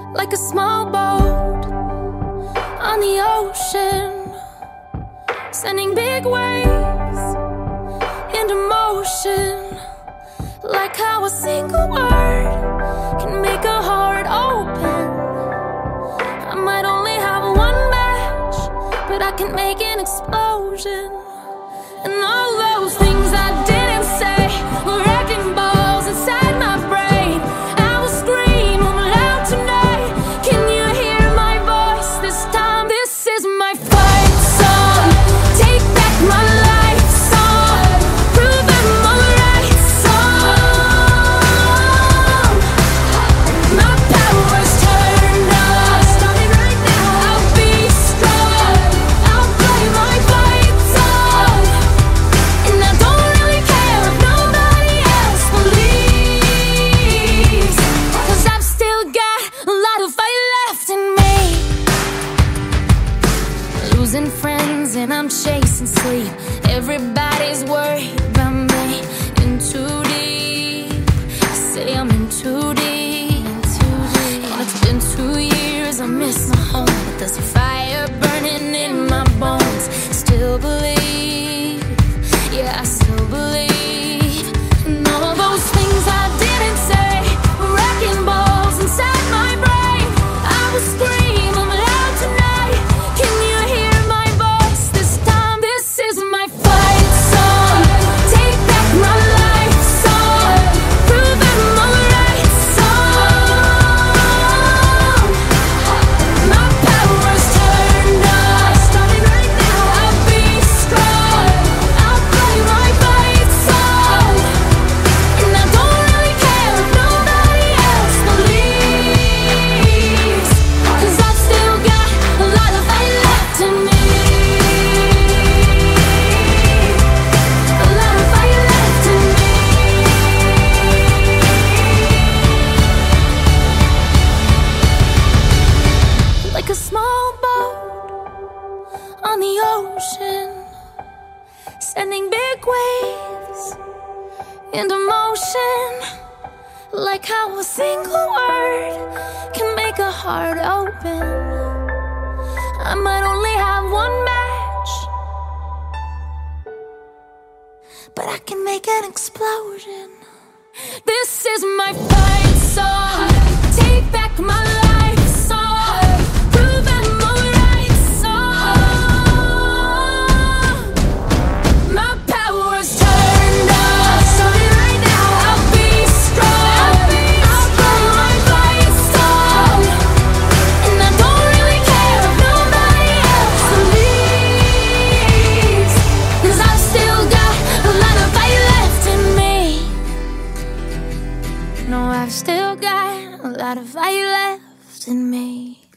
like a small boat on the ocean, sending big waves into motion, like how a single word can make a heart open. I might only have one match, but I can make an explosion. And all those things I didn't say were wrecking balls inside my brain. I will scream loud tonight. Can you hear my voice this time? This is my fight song. Take back my life song. Prove I'm alright song. My power's turned on. Starting right now. I'll be strong. I'll play my fight song. And I don't really care if nobody else believes, 'cause I've still got a lot of fight left in me. Losing friends and I'm chasing sleep. Everybody's worried about me. In too deep. Say I'm in too deep. And it's been 2 years, I miss my home, but there's a fire burning in my bones. Still believe, yeah, I still believe. And all those things I didn't say were wrecking balls inside my brain. I will scream loud tonight. Can you hear my voice this time? This is my fight song. Take back my life song. Prove I'm alright song. My power's turned on. Starting right now. I'll be strong. I'll play my fight song. And I don't really care if nobody else believes, 'cause I've still got a lot of fight left in me. A lot of fight left in me. Like a small boat on the ocean, sending big waves into motion, like how a single word can make a heart open. I might only have one match, but I can make an explosion. This is my fight song. Take back my life song. Prove I'm alright song. My power's turned on. Starting right now. I'll be strong. I'll play my fight song. And I don't really care if nobody else believes, 'cause I've still got a lot of fight left in me. No, I've still got a lot of fight left in me.